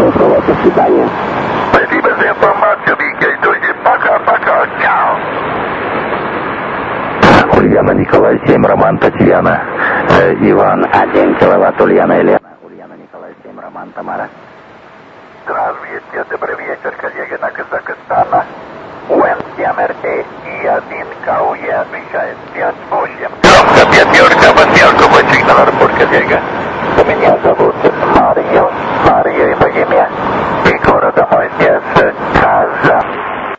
Хорошего, до свидания. Спасибо за информацию, Микель. Друзья, пока-пока. Чао. Ульяна, Николай, 7, Роман, Татьяна. Иван, 1 киловатт, Ульяна, Елена. Ульяна, Николай, 7, Роман, Тамара. Здравствуйте, добрый вечер, коллеги на Казахстана. Уэнси МРТ и 1 КУЕ отвечает 5-8. Громко, пятерка, восьмерка, 8 на аэропорт, коллега. Меня зовут